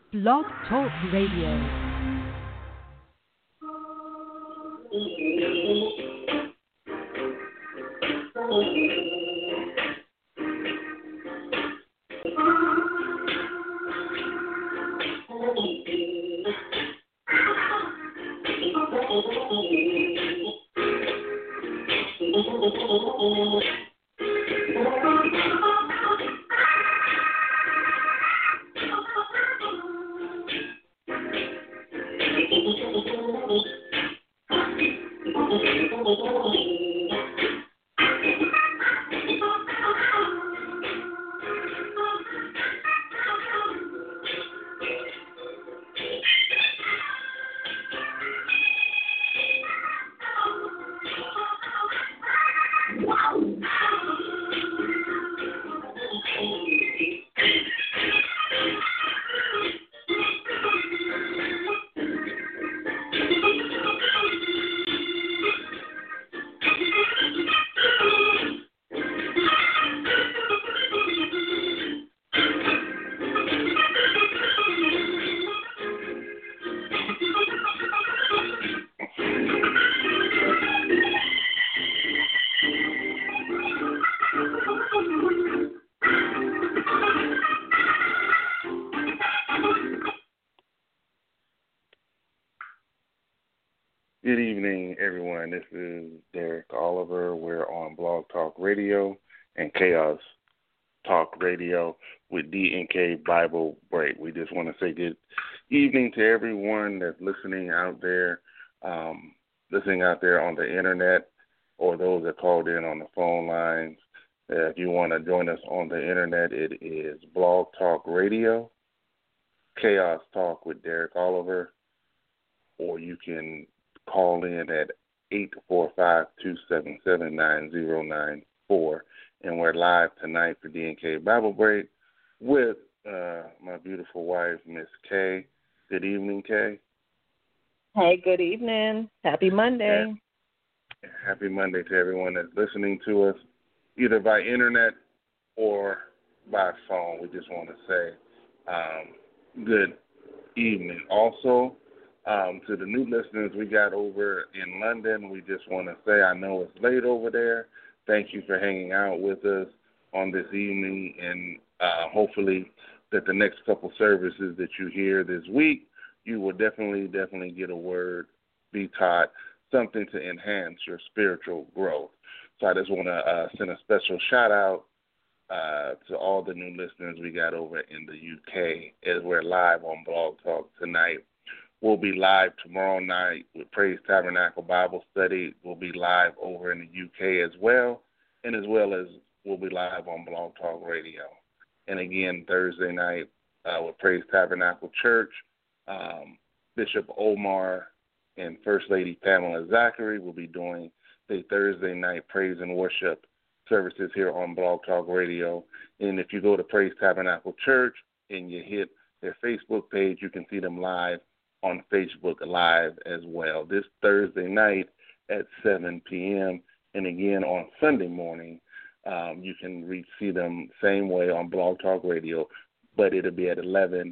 Blog Talk Radio. Good evening, everyone. This is Derek Oliver. We're on Blog Talk Radio and Chaos Talk Radio with D&K Bible Break. We just want to say good evening to everyone that's listening out there on the internet, or those that called in on the phone lines. If you want to join us on the internet, it is Blog Talk Radio, Chaos Talk with Derek Oliver, or you can call in at 845-277-9094. And we're live tonight for D&K Bible Break with my beautiful wife, Miss Kay. Good evening, Kay. Hey, good evening. Happy Monday. Yeah. Happy Monday to everyone that's listening to us, either by internet or by phone. We just want to say good evening. Also, to the new listeners we got over in London, we just want to say, I know it's late over there. Thank you for hanging out with us on this evening, and hopefully that the next couple services that you hear this week, you will definitely get a word, be taught, something to enhance your spiritual growth. So I just want to send a special shout-out to all the new listeners we got over in the UK as we're live on Blog Talk tonight. We'll be live tomorrow night with Praise Tabernacle Bible Study. We'll be live over in the UK as well as we'll be live on Blog Talk Radio. And again, Thursday night with Praise Tabernacle Church, Bishop Omar and First Lady Pamela Zachary will be doing the Thursday night praise and worship services here on Blog Talk Radio. And if you go to Praise Tabernacle Church and you hit their Facebook page, you can see them live on Facebook Live as well this Thursday night at 7 p.m. And again on Sunday morning, you can see them same way on Blog Talk Radio, but it'll be at 11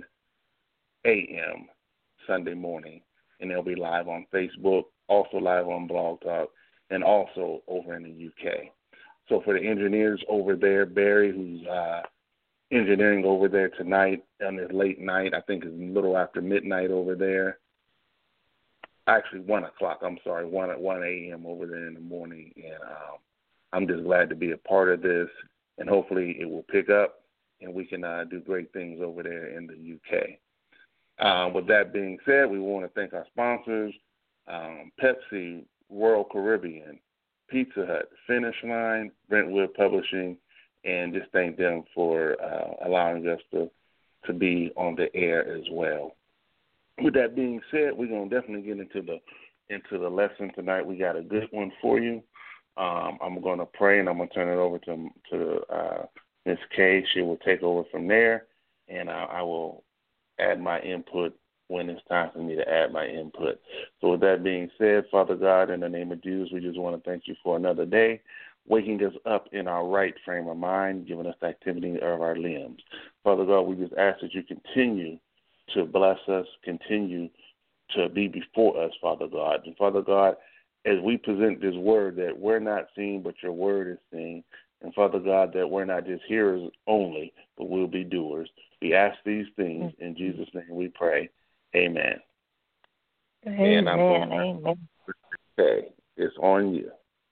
a.m. Sunday morning. And they'll be live on Facebook, also live on Blog Talk, and also over in the UK. So for the engineers over there, Barry, who's engineering over there tonight on this late night. I think it's a little after midnight over there. Actually, 1 o'clock. I'm sorry, 1 a.m. over there in the morning. And I'm just glad to be a part of this. And hopefully it will pick up and we can do great things over there in the UK. With that being said, we want to thank our sponsors, Pepsi, Royal Caribbean, Pizza Hut, Finish Line, Brentwood Publishing, and just thank them for allowing us to be on the air as well. With that being said, we're going to definitely get into the lesson tonight. We got a good one for you. I'm going to pray, and I'm going to turn it over to Ms. Kay. She will take over from there, and I will add my input when it's time for me to add my input. So with that being said, Father God, in the name of Jesus, we just want to thank you for another day, waking us up in our right frame of mind, giving us the activity of our limbs. Father God, we just ask that you continue to bless us, continue to be before us, Father God. And Father God, as we present this word, that we're not seen, but your word is seen. And Father God, that we're not just hearers only, but we'll be doers. We ask these things in Jesus' name we pray. Amen. Amen. Amen. Okay, it's on you.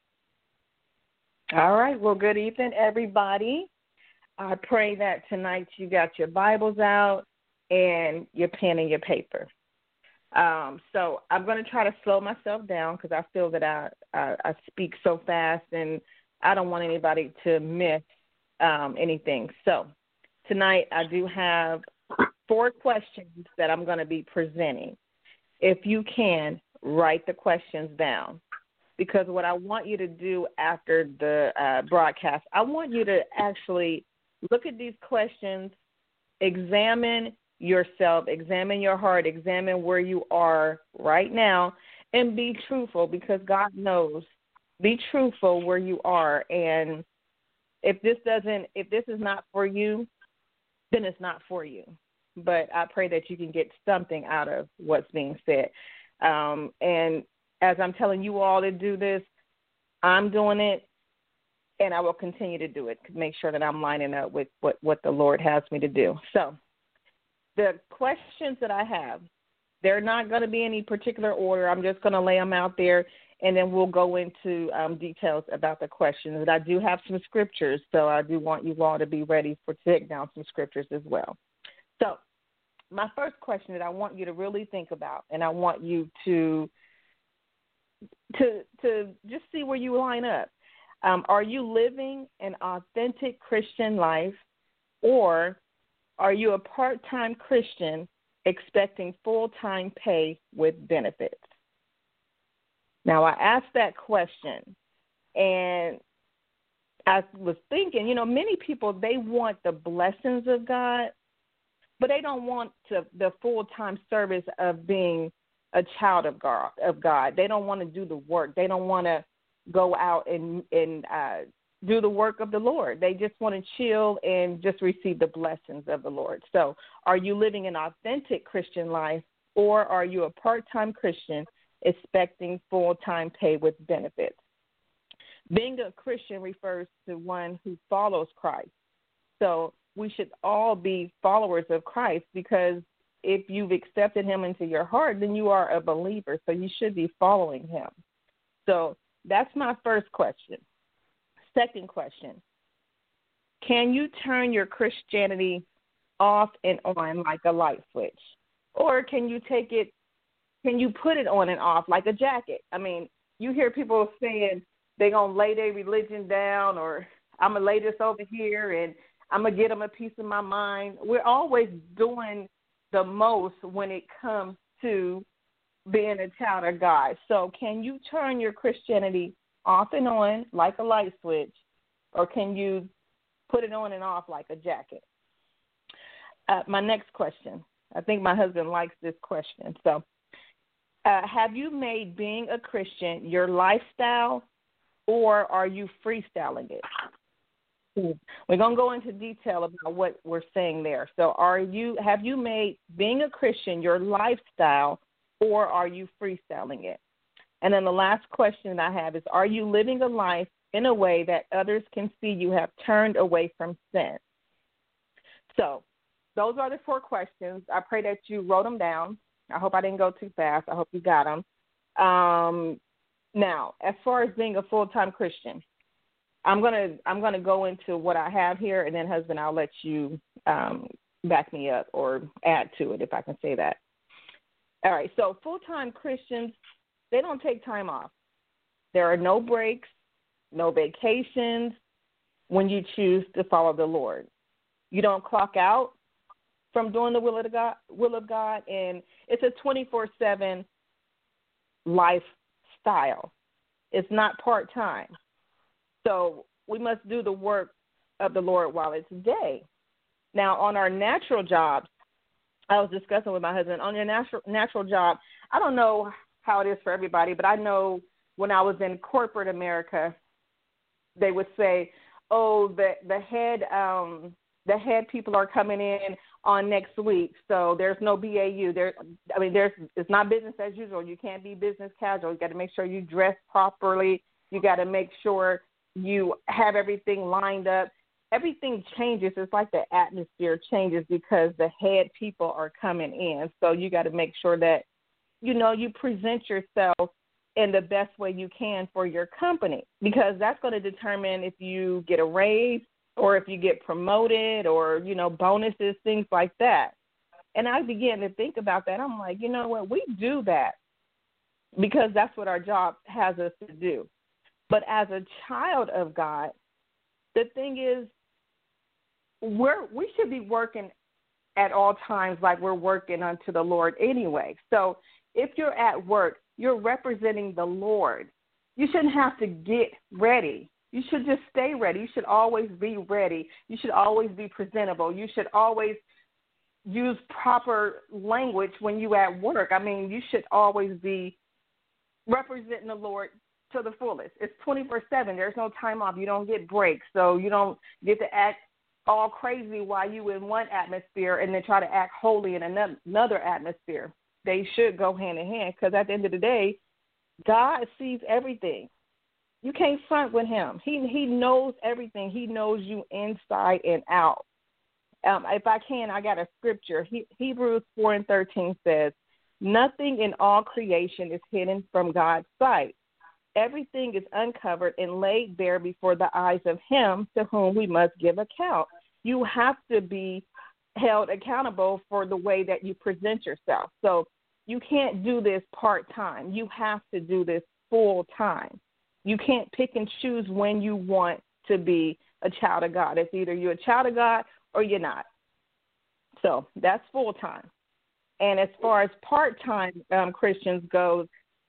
All right. Well, good evening, everybody. I pray that tonight you got your Bibles out and your pen and your paper. So I'm going to try to slow myself down because I feel that I speak so fast and I don't want anybody to miss anything. So tonight I do have 4 questions that I'm going to be presenting. If you can, write the questions down, because what I want you to do after the broadcast, I want you to actually look at these questions, examine yourself, examine your heart, examine where you are right now, and be truthful, because God knows. Be truthful where you are, and if this is not for you, then it's not for you. But I pray that you can get something out of what's being said. And as I'm telling you all to do this, I'm doing it, and I will continue to do it to make sure that I'm lining up with what the Lord has me to do. So the questions that I have, they're not going to be any particular order. I'm just going to lay them out there, and then we'll go into details about the questions. And I do have some scriptures, so I do want you all to be ready to take down some scriptures as well. So my first question that I want you to really think about, and I want you to just see where you line up. Are you living an authentic Christian life, or are you a part-time Christian expecting full-time pay with benefits? Now, I asked that question, and I was thinking, many people, they want the blessings of God, but they don't want the full-time service of being a child of God. They don't want to do the work. They don't want to go out and do the work of the Lord. They just want to chill and just receive the blessings of the Lord. So are you living an authentic Christian life, or are you a part-time Christian expecting full-time pay with benefits? Being a Christian refers to one who follows Christ. So we should all be followers of Christ, because if you've accepted him into your heart, then you are a believer. So you should be following him. So that's my first question. Second question, can you turn your Christianity off and on like a light switch? Or can you put it on and off like a jacket? I mean, you hear people saying they're going to lay their religion down, or I'm going to lay this over here and I'm going to get them a piece of my mind. We're always doing the most when it comes to being a child of God. So can you turn your Christianity off and on like a light switch, or can you put it on and off like a jacket? My next question. I think my husband likes this question. So have you made being a Christian your lifestyle, or are you freestyling it? We're going to go into detail about what we're saying there. So have you made being a Christian your lifestyle, or are you freestyling it? And then the last question I have is, are you living a life in a way that others can see you have turned away from sin? So those are the 4 questions. I pray that you wrote them down. I hope I didn't go too fast. I hope you got them. Now, as far as being a full-time Christian, I'm gonna go into what I have here, and then, husband, I'll let you back me up or add to it, if I can say that. All right. So full-time Christians, they don't take time off. There are no breaks, no vacations when you choose to follow the Lord. You don't clock out from doing the will of God, and it's a 24/7 lifestyle. It's not part-time. So we must do the work of the Lord while it's day. Now, on our natural jobs, I was discussing with my husband, on your natural job, I don't know how it is for everybody, but I know when I was in corporate America, they would say, oh, the head people are coming in. on next week. So there's no BAU. It's not business as usual. You can't be business casual. You got to make sure you dress properly. You got to make sure you have everything lined up. Everything changes. It's like the atmosphere changes because the head people are coming in. So you got to make sure that, you present yourself in the best way you can for your company, because that's going to determine if you get a raise or if you get promoted or, bonuses, things like that. And I began to think about that. I'm like, you know what, we do that because that's what our job has us to do. But as a child of God, the thing is, we should be working at all times like we're working unto the Lord anyway. So if you're at work, you're representing the Lord. You shouldn't have to get ready. You should just stay ready. You should always be ready. You should always be presentable. You should always use proper language when you at work. I mean, you should always be representing the Lord to the fullest. It's 24/7. There's no time off. You don't get breaks. So you don't get to act all crazy while you in one atmosphere and then try to act holy in another atmosphere. They should go hand in hand, because at the end of the day, God sees everything. You can't front with him. He knows everything. He knows you inside and out. If I can, I got a scripture. Hebrews 4:13 says, "Nothing in all creation is hidden from God's sight. Everything is uncovered and laid bare before the eyes of him to whom we must give account." You have to be held accountable for the way that you present yourself. So you can't do this part-time. You have to do this full-time. You can't pick and choose when you want to be a child of God. It's either you're a child of God or you're not. So that's full-time. And as far as part-time Christians goes,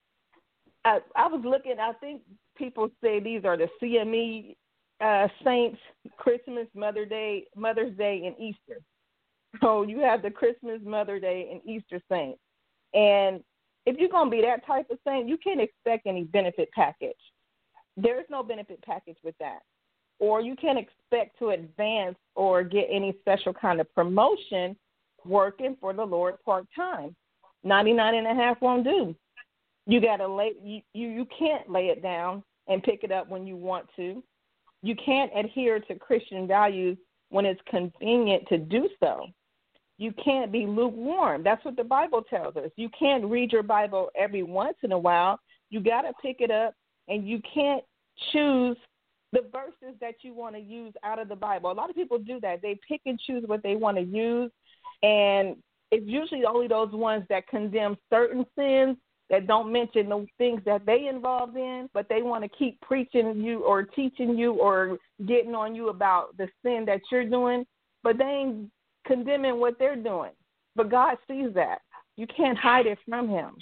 I was looking, I think people say these are the CME saints, Christmas, Mother's Day, and Easter. So you have the Christmas, Mother's Day, and Easter saints. And if you're going to be that type of saint, you can't expect any benefit package. There is no benefit package with that. Or you can't expect to advance or get any special kind of promotion working for the Lord part-time. 99.5 won't do. You got to you can't lay it down and pick it up when you want to. You can't adhere to Christian values when it's convenient to do so. You can't be lukewarm. That's what the Bible tells us. You can't read your Bible every once in a while. You got to pick it up, and you can't choose the verses that you want to use out of the Bible. A lot of people do that. They pick and choose what they want to use, and it's usually only those ones that condemn certain sins that don't mention the things that they involved in, but they want to keep preaching you or teaching you or getting on you about the sin that you're doing, but they ain't condemning what they're doing. But God sees that. You can't hide it from him.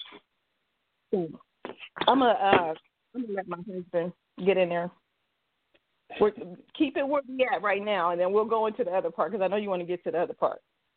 I'm gonna let my husband get in there. Keep it where we at right now, and then we'll go into the other part, because I know you want to get to the other part.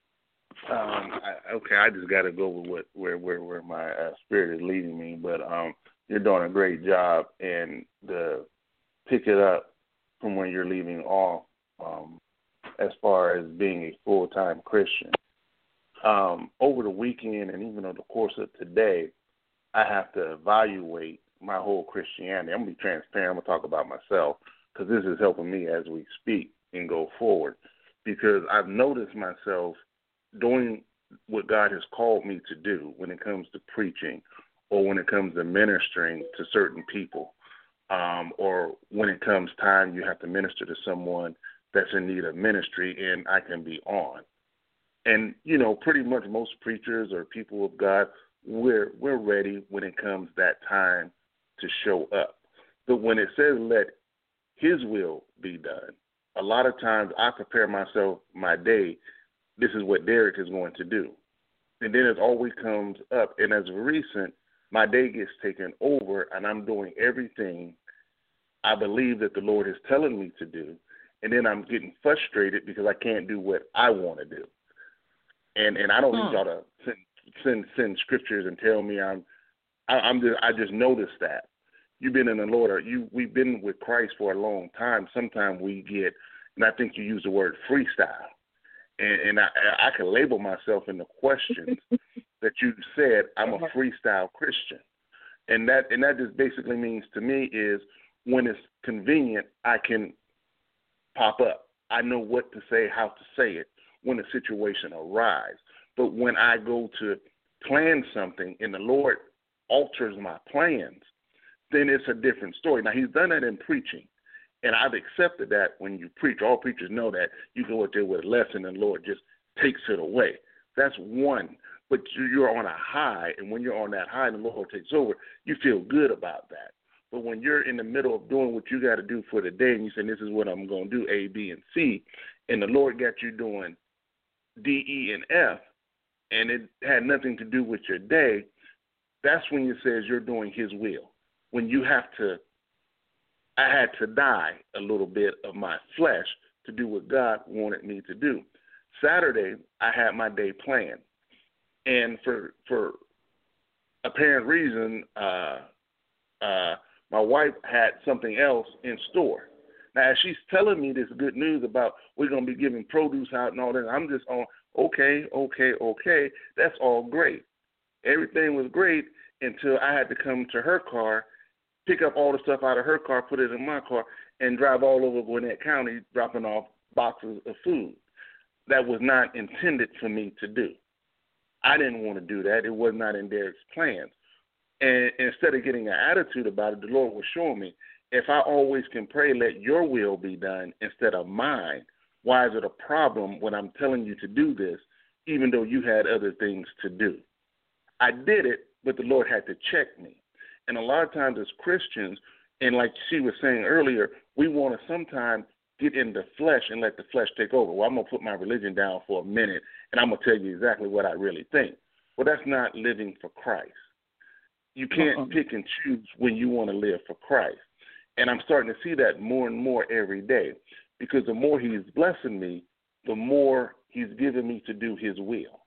I just got to go with where my spirit is leading me. But you're doing a great job, and to pick it up from where you're leaving off, as far as being a full-time Christian. Over the weekend and even over the course of today, I have to evaluate my whole Christianity. I'm going to be transparent. I'm going to talk about myself, because this is helping me as we speak and go forward, because I've noticed myself doing what God has called me to do when it comes to preaching, or when it comes to ministering to certain people, or when it comes time you have to minister to someone that's in need of ministry, and I can be on. And, pretty much most preachers or people of God, we're ready when it comes that time to show up. But when it says let his will be done, a lot of times I prepare myself my day. This is what Derek is going to do. And then it always comes up. And as of recent, my day gets taken over, and I'm doing everything I believe that the Lord is telling me to do. And then I'm getting frustrated because I can't do what I want to do. And I don't need y'all to send scriptures and tell me I just noticed that. You've been in the Lord, we've been with Christ for a long time. Sometimes we get, and I think you use the word freestyle. and I can label myself in the questions that you said. I'm a freestyle Christian, and that just basically means to me is when it's convenient, I can pop up. I know what to say, how to say it when a situation arises. But when I go to plan something and the Lord alters my plans, then it's a different story. Now, he's done that in preaching, and I've accepted that when you preach. All preachers know that. You go out there with a lesson and the Lord just takes it away. That's one. But you're on a high, and when you're on that high and the Lord takes over, you feel good about that. But when you're in the middle of doing what you got to do for the day and you say, this is what I'm going to do, A, B, and C, and the Lord got you doing D, E, and F, and it had nothing to do with your day, that's when it says you're doing his will. When you have to, I had to die a little bit of my flesh to do what God wanted me to do. Saturday, I had my day planned. And for apparent reason, my wife had something else in store. Now, as she's telling me this good news about we're going to be giving produce out and all that, I'm just on, okay. That's all great. Everything was great until I had to come to her car, pick up all the stuff out of her car, put it in my car, and drive all over Gwinnett County dropping off boxes of food. That was not intended for me to do. I didn't want to do that. It was not in Derek's plans. And instead of getting an attitude about it, the Lord was showing me, if I always can pray, let your will be done instead of mine, why is it a problem when I'm telling you to do this, even though you had other things to do? I did it, but the Lord had to check me. And a lot of times as Christians, and like she was saying earlier, we want to sometimes get in the flesh and let the flesh take over. Well, I'm going to put my religion down for a minute, and I'm going to tell you exactly what I really think. Well, that's not living for Christ. You can't pick and choose when you want to live for Christ. And I'm starting to see that more and more every day, because the more he's blessing me, the more he's giving me to do his will.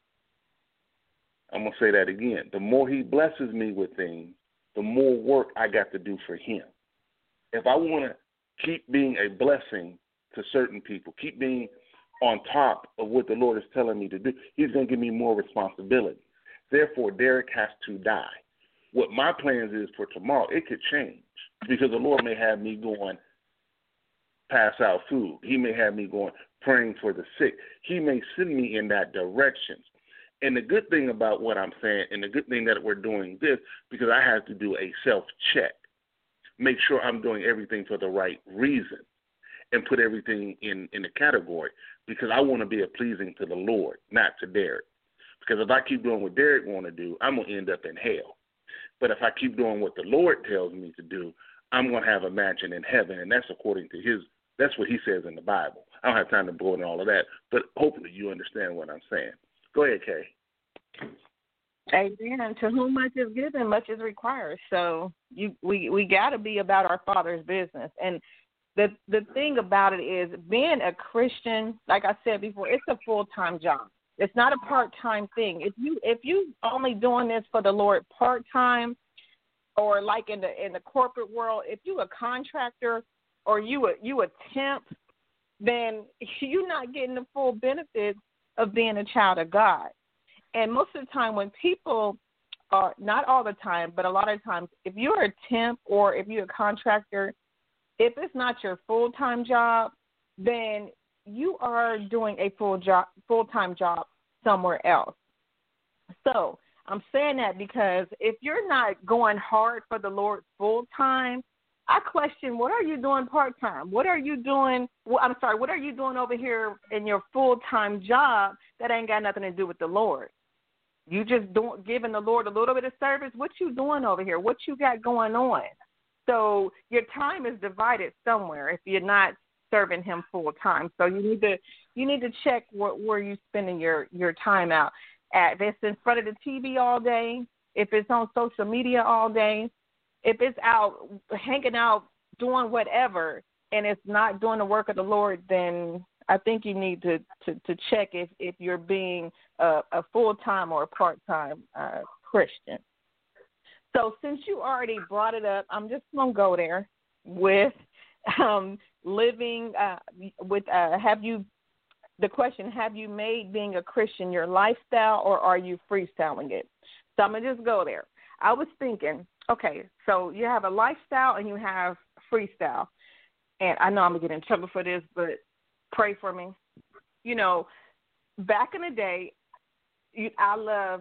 I'm going to say that again. The more he blesses me with things, the more work I got to do for him. If I want to keep being a blessing to certain people, keep being on top of what the Lord is telling me to do, he's going to give me more responsibility. Therefore, Derek has to die. What my plans is for tomorrow, it could change, because the Lord may have me going pass out food. He may have me going praying for the sick. He may send me in that direction. And the good thing about what I'm saying, and the good thing that we're doing this, because I have to do a self-check, make sure I'm doing everything for the right reason, and put everything in the category, because I want to be pleasing to the Lord, not to Derek. Because if I keep doing what Derek want to do, I'm going to end up in hell. But if I keep doing what the Lord tells me to do, I'm going to have a mansion in heaven, and that's according to that's what he says in the Bible. I don't have time to go into all of that, but hopefully you understand what I'm saying. Go ahead, Kay. Amen. To whom much is given, much is required. So we got to be about our Father's business. And the thing about it is, being a Christian, like I said before, it's a full-time job. It's not a part-time thing. If you only doing this for the Lord part-time, or like in the corporate world, if you a contractor or you a temp, then you're not getting the full benefits of being a child of God. And most of the time when people are, not all the time, but a lot of times, if you're a temp or if you're a contractor, if it's not your full-time job, then you are doing a full-time job somewhere else. So I'm saying that because if you're not going hard for the Lord full-time, I question, what are you doing part-time? What are you doing? What are you doing over here in your full-time job that ain't got nothing to do with the Lord? You just giving the Lord a little bit of service. What you doing over here? What you got going on? So your time is divided somewhere if you're not serving him full-time. So you need to check where you're spending your time out at. If it's in front of the TV all day, if it's on social media all day, if it's out hanging out doing whatever and it's not doing the work of the Lord, then I think you need to check if you're being a full-time or a part-time Christian. So since you already brought it up, I'm just going to go there with living with have you the question, have you made being a Christian your lifestyle, or are you freestyling it? So I'm going to just go there. I was thinking, okay, so you have a lifestyle and you have freestyle. And I know I'm going to get in trouble for this, but pray for me. You know, back in the day, I love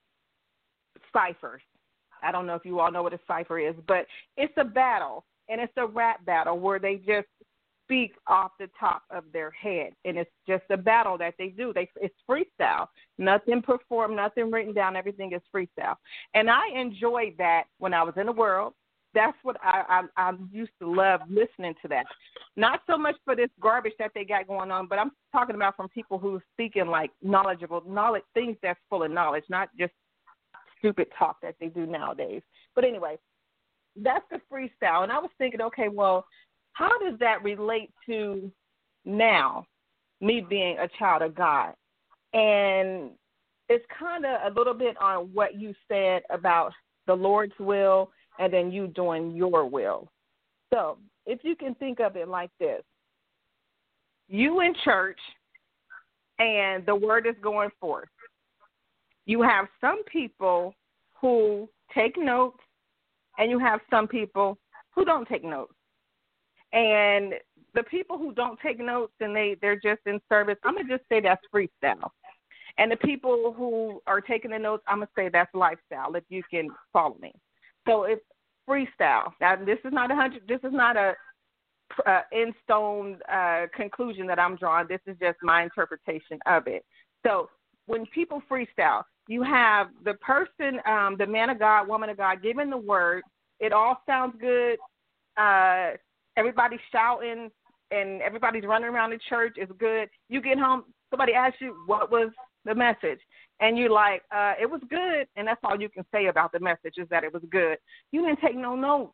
ciphers. I don't know if you all know what a cipher is, but it's a battle, and it's a rap battle where they just speak off the top of their head, and it's just a battle that they do. It's freestyle. Nothing performed, nothing written down. Everything is freestyle. And I enjoyed that when I was in the world. That's what I used to love listening to that. Not so much for this garbage that they got going on, but I'm talking about from people who speaking like knowledge, things that's full of knowledge, not just stupid talk that they do nowadays. But anyway, that's the freestyle. And I was thinking, okay, well, how does that relate to now, me being a child of God? And it's kind of a little bit on what you said about the Lord's will and then you doing your will. So if you can think of it like this, you in church and the word is going forth. You have some people who take notes and you have some people who don't take notes. And the people who don't take notes and they're just in service, I'm going to just say that's freestyle. And the people who are taking the notes, I'm going to say that's lifestyle, if you can follow me. So it's freestyle. Now, this is not a in stone conclusion that I'm drawing. This is just my interpretation of it. So when people freestyle, you have the person, the man of God, woman of God, giving the word. It all sounds good. Everybody's shouting and everybody's running around the church. It's good. You get home, somebody asks you, what was the message? And you're like, it was good. And that's all you can say about the message is that it was good. You didn't take no notes.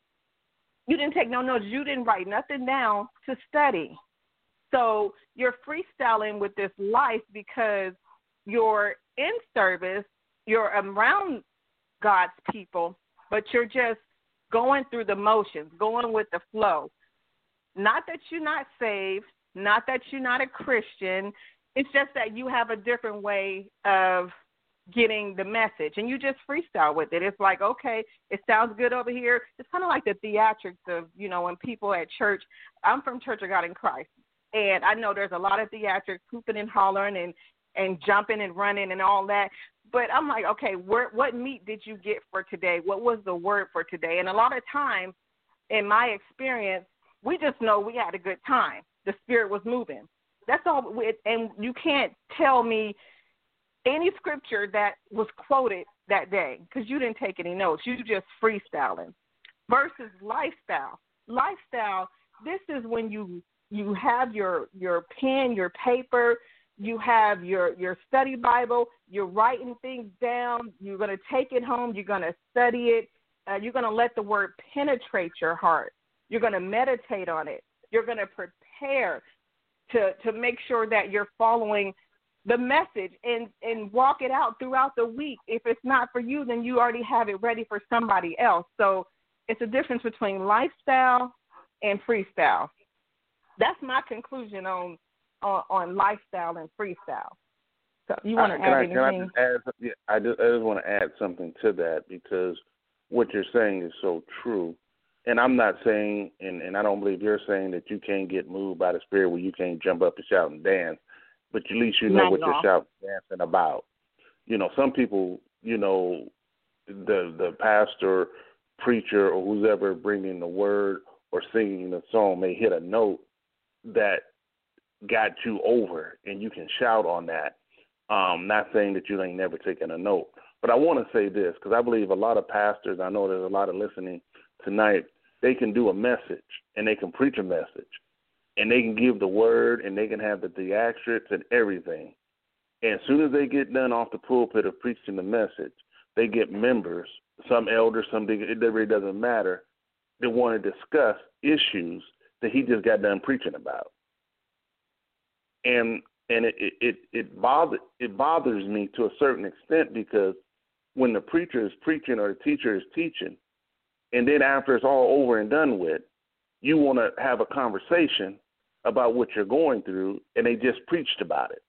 You didn't write nothing down to study. So you're freestyling with this life because you're in service, you're around God's people, but you're just going through the motions, going with the flow. Not that you're not saved, not that you're not a Christian. It's just that you have a different way of getting the message, and you just freestyle with it. It's like, okay, it sounds good over here. It's kind of like the theatrics of, when people at church. I'm from Church of God in Christ, and I know there's a lot of theatrics, hooping and hollering and jumping and running and all that. But I'm like, okay, what meat did you get for today? What was the word for today? And a lot of times, in my experience, we just know we had a good time. The Spirit was moving. That's all. And you can't tell me any scripture that was quoted that day because you didn't take any notes. You just freestyling. Versus lifestyle. Lifestyle, this is when you have your pen, your paper, you have your study Bible, you're writing things down, you're going to take it home, you're going to study it, you're going to let the word penetrate your heart. You're going to meditate on it. You're going to prepare to make sure that you're following the message and walk it out throughout the week. If it's not for you, then you already have it ready for somebody else. So it's a difference between lifestyle and freestyle. That's my conclusion on lifestyle and freestyle. So you want to add anything? I just want to add something to that because what you're saying is so true. And I'm not saying, and I don't believe you're saying that you can't get moved by the Spirit where you can't jump up and shout and dance, but at least you know what you're shouting and dancing about. Some people, the pastor, preacher, or who's ever bringing the word or singing the song may hit a note that got you over, and you can shout on that. Not saying that you ain't never taken a note. But I want to say this, because I believe a lot of pastors, I know there's a lot of listening tonight, they can do a message, and they can preach a message, and they can give the word, and they can have the theatrics and everything. And as soon as they get done off the pulpit of preaching the message, they get members, some elders, it really doesn't matter, that want to discuss issues that he just got done preaching about. And it bothers me to a certain extent because when the preacher is preaching or the teacher is teaching, and then after it's all over and done with, you want to have a conversation about what you're going through, and they just preached about it.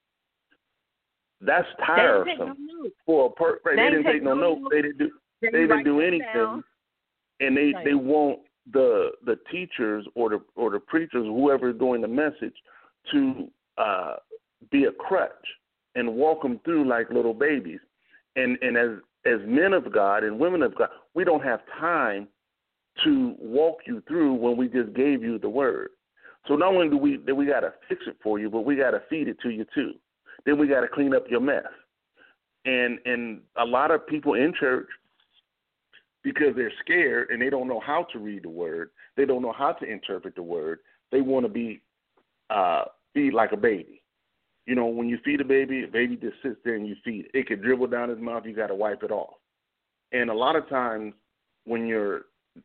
That's tiresome for a person. Right? They didn't take no notes. They didn't do anything, and they want the teachers or the preachers, whoever is doing the message, to be a crutch and walk them through like little babies. And as men of God and women of God, we don't have time to walk you through when we just gave you the word. So not only do we got to fix it for you, but we got to feed it to you too. Then we got to clean up your mess. And a lot of people in church, because they're scared and they don't know how to read the word, they don't know how to interpret the word, they want to be feed like a baby. You know, when you feed a baby just sits there and you feed it. It can dribble down his mouth, you got to wipe it off. And a lot of times when you're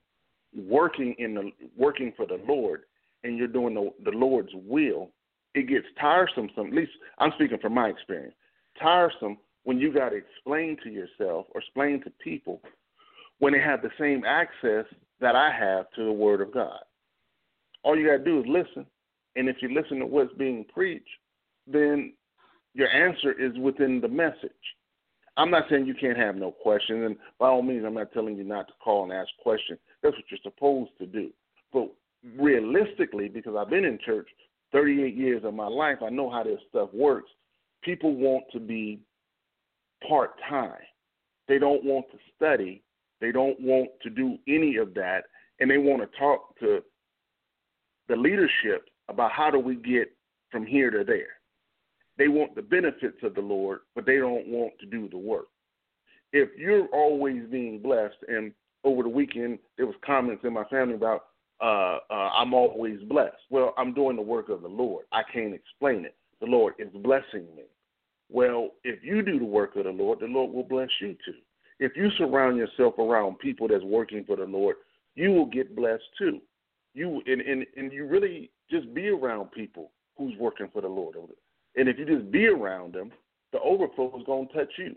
working for the Lord and you're doing the Lord's will, it gets tiresome. At least I'm speaking from my experience. Tiresome when you got to explain to yourself or explain to people when they have the same access that I have to the Word of God. All you got to do is listen, and if you listen to what's being preached, then your answer is within the message. I'm not saying you can't have no questions, and by all means, I'm not telling you not to call and ask questions. That's what you're supposed to do. But realistically, because I've been in church 38 years of my life, I know how this stuff works. People want to be part-time. They don't want to study. They don't want to do any of that, and they want to talk to the leadership about how do we get from here to there. They want the benefits of the Lord, but they don't want to do the work. If you're always being blessed, and over the weekend there was comments in my family about I'm always blessed. Well, I'm doing the work of the Lord. I can't explain it. The Lord is blessing me. Well, if you do the work of the Lord will bless you too. If you surround yourself around people that's working for the Lord, you will get blessed too. You really just be around people who's working for the Lord. And if you just be around them, the overflow is going to touch you.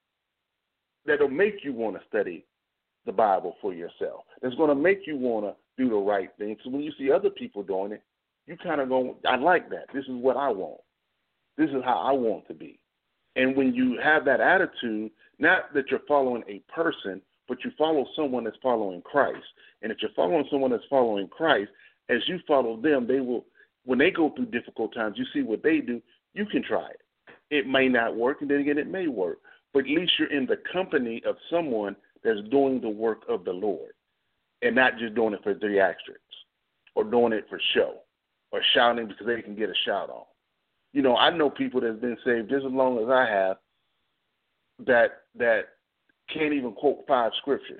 That'll make you want to study the Bible for yourself. That's going to make you want to do the right thing. So when you see other people doing it, you kind of go, I like that. This is what I want. This is how I want to be. And when you have that attitude, not that you're following a person, but you follow someone that's following Christ. And if you're following someone that's following Christ, as you follow them, they will, when they go through difficult times, you see what they do, you can try it. It may not work, and then again, it may work. But at least you're in the company of someone that's doing the work of the Lord and not just doing it for theatrics or doing it for show or shouting because they can get a shout on. You know, I know people that's been saved just as long as I have that can't even quote 5 scriptures.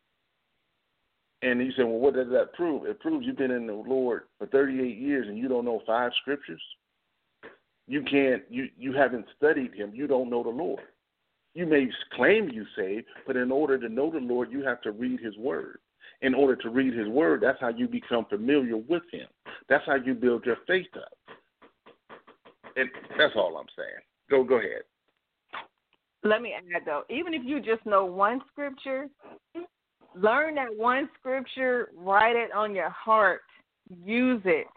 And you say, well, what does that prove? It proves you've been in the Lord for 38 years and you don't know 5 scriptures. You haven't studied him. You don't know the Lord. You may claim you saved, but in order to know the Lord, you have to read his word. In order to read his word, that's how you become familiar with him. That's how you build your faith up. And that's all I'm saying. Go ahead. Let me add, though, even if you just know one scripture, learn that one scripture, write it on your heart, use it.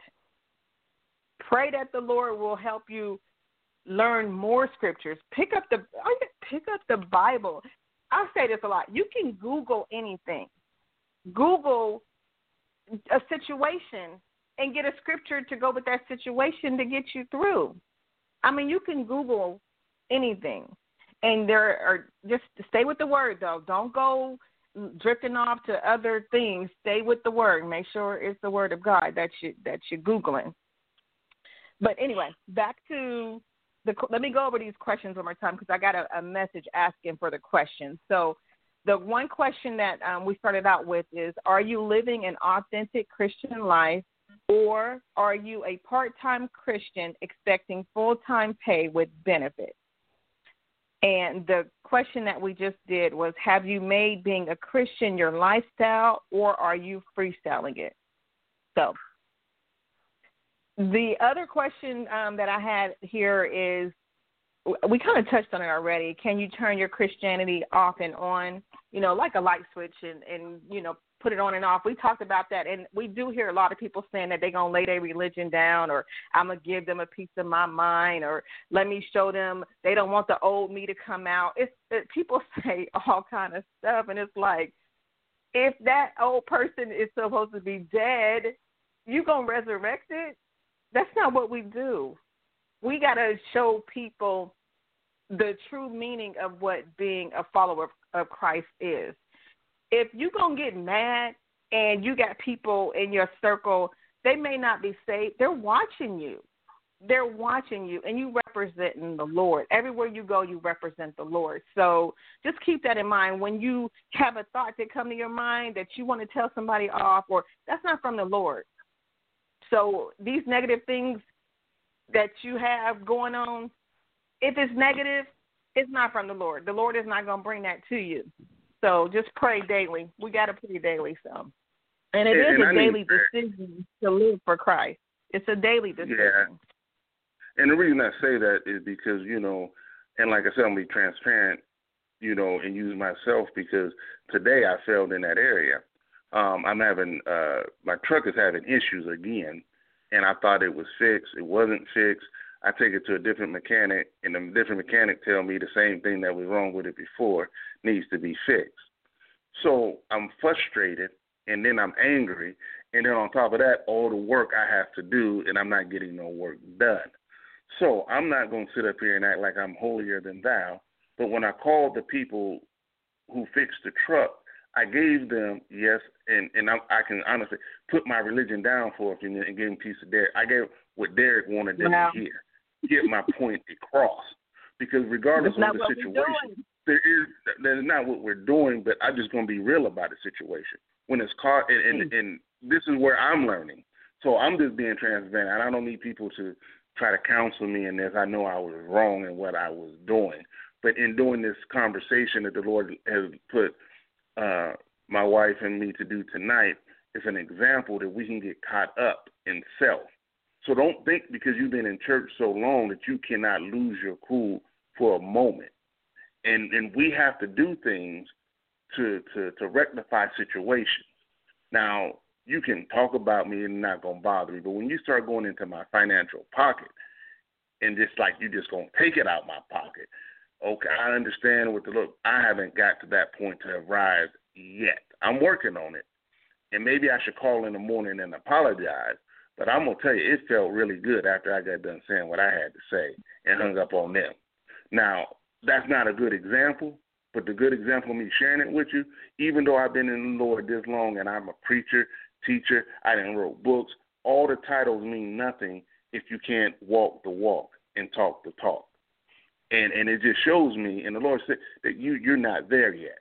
Pray that the Lord will help you learn more scriptures. Pick up the Bible. I say this a lot. You can Google anything. Google a situation and get a scripture to go with that situation to get you through. I mean, you can Google anything. And there are, just stay with the word, though. Don't go drifting off to other things. Stay with the word. Make sure it's the word of God that you're Googling. But anyway, back to let me go over these questions one more time because I got a message asking for the questions. So the one question that we started out with is, are you living an authentic Christian life, or are you a part-time Christian expecting full-time pay with benefits? And the question that we just did was, have you made being a Christian your lifestyle, or are you freestyling it? So the other question that I had here is, we kind of touched on it already. Can you turn your Christianity off and on, like a light switch, and put it on and off. We talked about that, and we do hear a lot of people saying that they're going to lay their religion down, or I'm going to give them a piece of my mind, or let me show them they don't want the old me to come out. People say all kind of stuff, and it's like, if that old person is supposed to be dead, you going to resurrect it? That's not what we do. We got to show people the true meaning of what being a follower of Christ is. If you're going to get mad and you got people in your circle, they may not be saved. They're watching you. They're watching you, and you representing the Lord. Everywhere you go, you represent the Lord. So just keep that in mind. When you have a thought that come to your mind that you want to tell somebody off, or that's not from the Lord. So these negative things that you have going on, if it's negative, it's not from the Lord. The Lord is not going to bring that to you. So just pray daily. We got to pray daily. So, and it is a daily decision to live for Christ. It's a daily decision. Yeah. And the reason I say that is because, and like I said, I'm going to be transparent, and use myself, because today I failed in that area. I'm having, my truck is having issues again, and I thought it was fixed. It wasn't fixed. I take it to a different mechanic, and the different mechanic tell me the same thing that was wrong with it before needs to be fixed. So I'm frustrated, and then I'm angry, and then on top of that, all the work I have to do, and I'm not getting no work done. So I'm not going to sit up here and act like I'm holier than thou, but when I called the people who fixed the truck, I gave them, yes, and I can honestly put my religion down for a few minutes and give them a piece of Derek. I gave what Derek wanted them to hear. Get my point across, because regardless of the situation, that's not what we're doing. But I'm just going to be real about the situation when it's caught, and this is where I'm learning. So I'm just being transparent, and I don't need people to try to counsel me in this. I know I was wrong in what I was doing, but in doing this conversation that the Lord has put my wife and me to do tonight, is an example that we can get caught up in self. So don't think because you've been in church so long that you cannot lose your cool for a moment. And we have to do things to rectify situations. Now, you can talk about me and not going to bother me, but when you start going into my financial pocket and just like you just going to take it out my pocket, okay, I understand what the look. I haven't got to that point to arrive yet. I'm working on it. And maybe I should call in the morning and apologize. But I'm going to tell you, it felt really good after I got done saying what I had to say and hung up on them. Now, that's not a good example, but the good example of me sharing it with you, even though I've been in the Lord this long and I'm a preacher, teacher, I done wrote books, all the titles mean nothing if you can't walk the walk and talk the talk. And it just shows me, and the Lord said that you're not there yet.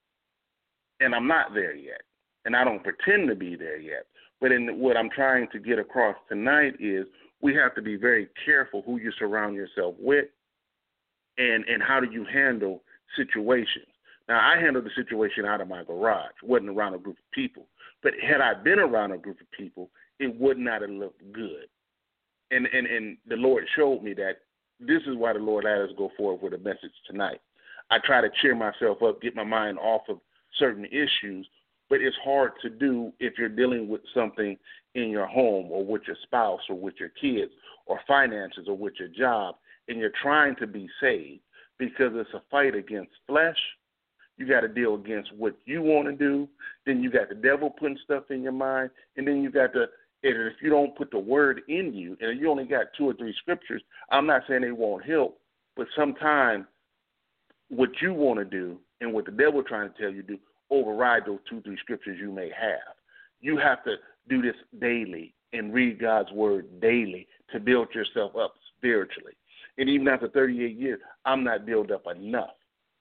And I'm not there yet. And I don't pretend to be there yet. But in what I'm trying to get across tonight is we have to be very careful who you surround yourself with and how do you handle situations. Now, I handled the situation out of my garage, wasn't around a group of people. But had I been around a group of people, it would not have looked good. And the Lord showed me that this is why the Lord had us go forward with a message tonight. I try to cheer myself up, get my mind off of certain issues, but it's hard to do if you're dealing with something in your home or with your spouse or with your kids or finances or with your job, and you're trying to be saved because it's a fight against flesh. You got to deal against what you want to do. Then you got the devil putting stuff in your mind, and then you got if you don't put the word in you, and you only got 2 or 3 scriptures, I'm not saying they won't help, but sometimes what you want to do and what the devil trying to tell you to do override those 2 or 3 scriptures you may have. You have to do this daily and read God's word daily to build yourself up spiritually. And even after 38 years, I'm not built up enough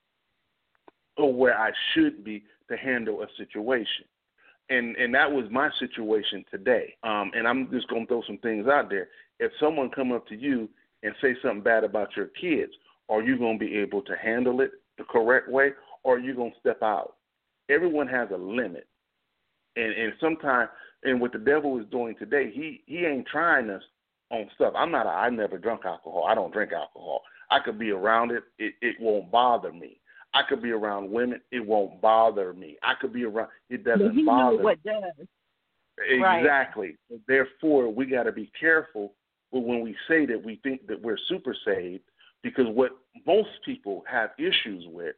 or where I should be to handle a situation. And that was my situation today. And I'm just going to throw some things out there. If someone come up to you and say something bad about your kids, are you going to be able to handle it the correct way, or are you going to step out? Everyone has a limit. And sometimes, and what the devil is doing today, he ain't trying us on stuff. I never drunk alcohol. I don't drink alcohol. I could be around it. It won't bother me. I could be around women. It won't bother me. I could be around. It doesn't but he bother knew what me. does. Exactly. Right. Therefore, we got to be careful when we say that we think that we're super saved, because what most people have issues with,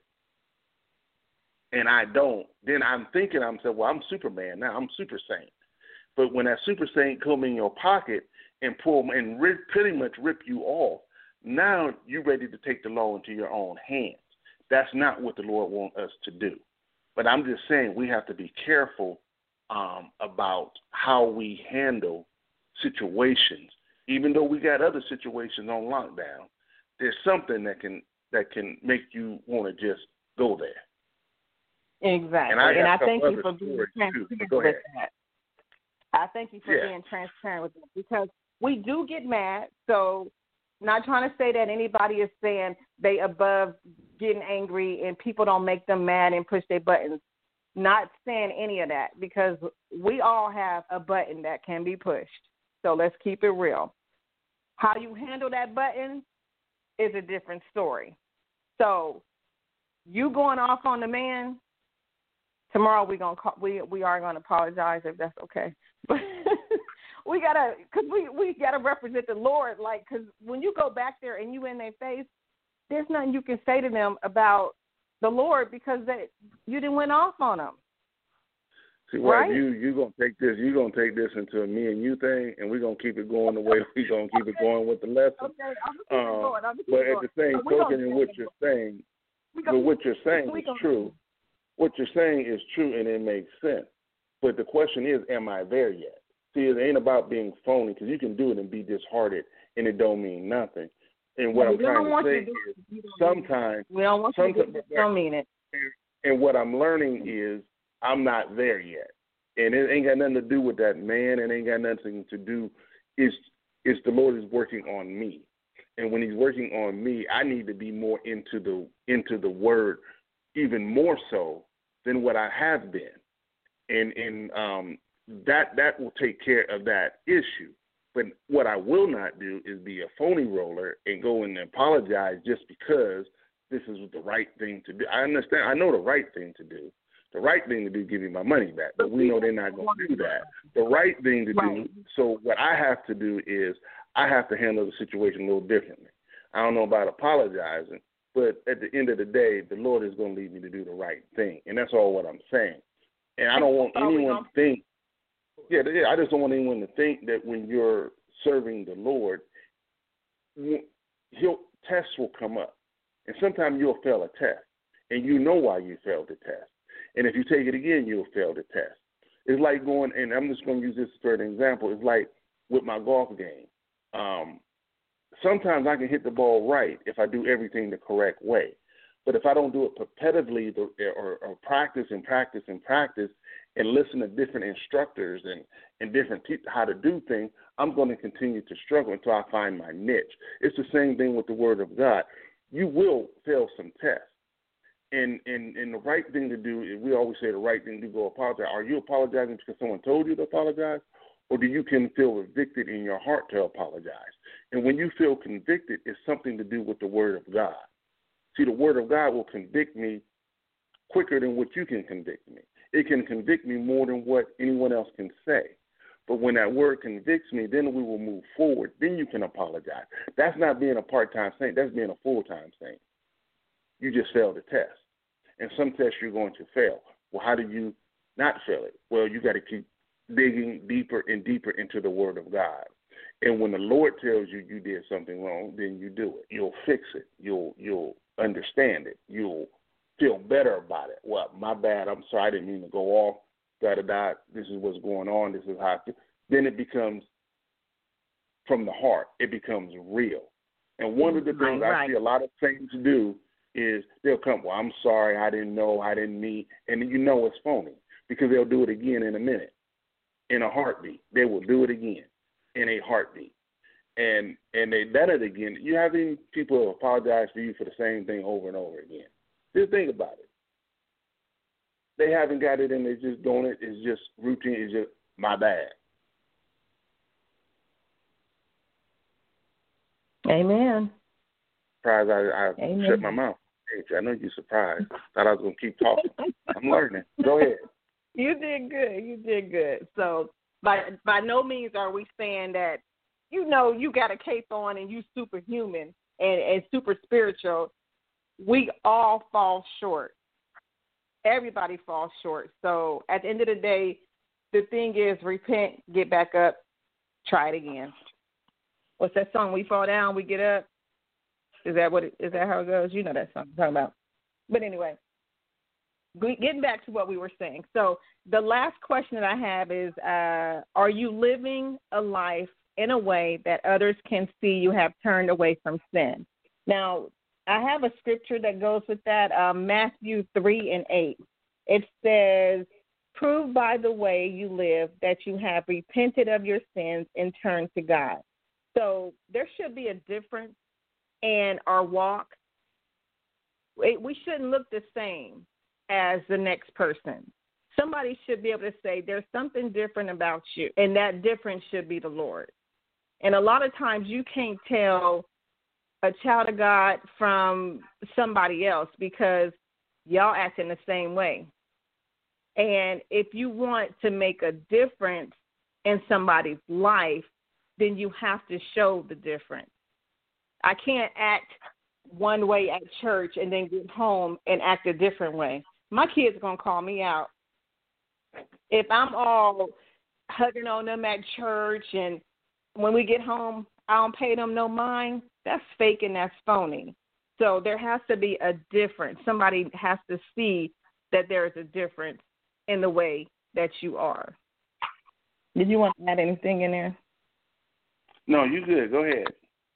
and I don't, then I'm thinking, saying, well, I'm Superman now. I'm super saint. But when that super saint come in your pocket and pull and pretty much rip you off, now you're ready to take the law into your own hands. That's not what the Lord wants us to do. But I'm just saying we have to be careful about how we handle situations. Even though we got other situations on lockdown, there's something that can make you want to just go there. Exactly. And I thank you for being transparent with that. I thank you for being transparent with that, because we do get mad. So not trying to say that anybody is saying they above getting angry and people don't make them mad and push their buttons. Not saying any of that, because we all have a button that can be pushed. So let's keep it real. How you handle that button is a different story. So you going off on the man, tomorrow we are gonna apologize, if that's okay. But we gotta represent the Lord, like, because when you go back there and you in their face, there's nothing you can say to them about the Lord, because you didn't went off on them. See, well, right? you're gonna take this into a me and you thing, and we're gonna keep it going the way we're gonna keep it going with the lesson. Okay, I'm gonna keep it going. But at the same token, in what you're saying, is true. What you're saying is true, and it makes sense. But the question is, am I there yet? See, it ain't about being phony, because you can do it and be disheartened, and it don't mean nothing. And what I'm trying to say is, sometimes we don't want you to don't mean it. And what I'm learning is, I'm not there yet, and it ain't got nothing to do with that man. It ain't got nothing to do. It's the Lord is working on me, and when He's working on me, I need to be more into the Word, even more so than what I have been, and that will take care of that issue. But what I will not do is be a phony roller and go and apologize just because this is the right thing to do. I understand. I know the right thing to do. The right thing to do is give me my money back, but we know they're not going to do that. The right thing to do, so what I have to do is I have to handle the situation a little differently. I don't know about apologizing, but at the end of the day, the Lord is going to lead me to do the right thing, and that's all what I'm saying. And I don't want anyone to think, I just don't want anyone to think that when you're serving the Lord, tests will come up. And sometimes you'll fail a test, and you know why you failed the test. And if you take it again, you'll fail the test. It's like going, and I'm just going to use this for an example, it's like with my golf game. Sometimes I can hit the ball right if I do everything the correct way. But if I don't do it repetitively or practice and listen to different instructors and different people how to do things, I'm going to continue to struggle until I find my niche. It's the same thing with the Word of God. You will fail some tests. And the right thing to do is, we always say the right thing to do, go apologize. Are you apologizing because someone told you to apologize? Or do you can feel convicted in your heart to apologize? And when you feel convicted, it's something to do with the Word of God. See, the Word of God will convict me quicker than what you can convict me. It can convict me more than what anyone else can say. But when that word convicts me, then we will move forward. Then you can apologize. That's not being a part-time saint. That's being a full-time saint. You just failed the test. And some tests you're going to fail. Well, how do you not fail it? Well, you got to keep digging deeper and deeper into the Word of God. And when the Lord tells you you did something wrong, then you do it. You'll fix it. You'll understand it. You'll feel better about it. Well, my bad. I'm sorry. I didn't mean to go off. Da-da-da. This is what's going on. This is how I feel. Then it becomes from the heart. It becomes real. And one of the things I see a lot of saints do is they'll come, well, I'm sorry, I didn't know, I didn't mean, and you know it's phony because they'll do it again in a minute, in a heartbeat. They will do it again in a heartbeat. And they done it again. You have any people apologize for you for the same thing over and over again. Just think about it. They haven't got it and they're just doing it. It's just routine. It's just my bad. Amen. Surprised I shut my mouth. appreciate you. I know you're surprised. Thought I was going to keep talking. I'm learning. Go ahead. You did good. You did good. So by no means are we saying that, you know, you got a cape on and you superhuman and super spiritual. We all fall short. Everybody falls short. So at the end of the day, the thing is repent, get back up, try it again. What's that song? We fall down, we get up. Is that how it goes? You know that song I'm talking about. But anyway, getting back to what we were saying. So the last question that I have is, are you living a life in a way that others can see you have turned away from sin? Now, I have a scripture that goes with that, Matthew 3:8. It says, prove by the way you live that you have repented of your sins and turned to God. So there should be a difference in our walk. We shouldn't look the same as the next person. Somebody should be able to say there's something different about you, and that difference should be the Lord. And a lot of times you can't tell a child of God from somebody else because y'all act in the same way. And if you want to make a difference in somebody's life, then you have to show the difference. I can't act one way at church and then get home and act a different way. My kids are going to call me out. If I'm all hugging on them at church and when we get home, I don't pay them no mind, that's fake and that's phony. So there has to be a difference. Somebody has to see that there is a difference in the way that you are. Did you want to add anything in there? No, you good. Go ahead.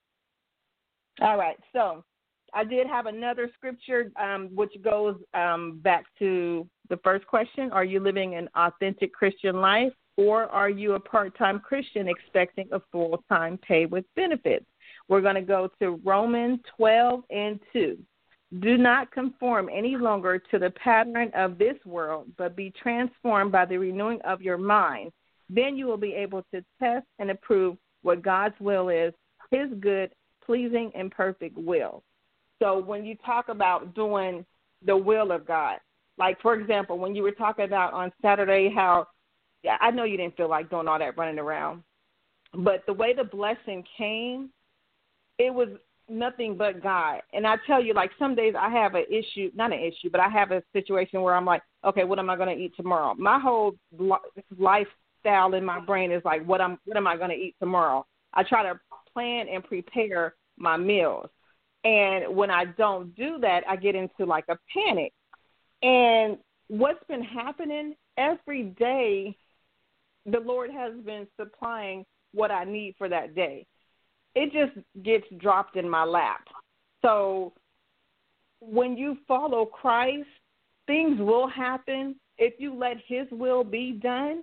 All right. So I did have another scripture which goes back to the first question. Are you living an authentic Christian life, or are you a part-time Christian expecting a full-time pay with benefits? We're going to go to Romans 12:2. Do not conform any longer to the pattern of this world, but be transformed by the renewing of your mind. Then you will be able to test and approve what God's will is, his good, pleasing, and perfect will. So when you talk about doing the will of God, like, for example, when you were talking about on Saturday how, I know you didn't feel like doing all that running around, but the way the blessing came, it was nothing but God. And I tell you, like, some days I have an issue, not an issue, but I have a situation where I'm like, okay, what am I going to eat tomorrow? My whole lifestyle in my brain is like, what am I going to eat tomorrow? I try to plan and prepare my meals. And when I don't do that, I get into like a panic. And what's been happening every day, the Lord has been supplying what I need for that day. It just gets dropped in my lap. So when you follow Christ, things will happen if you let his will be done.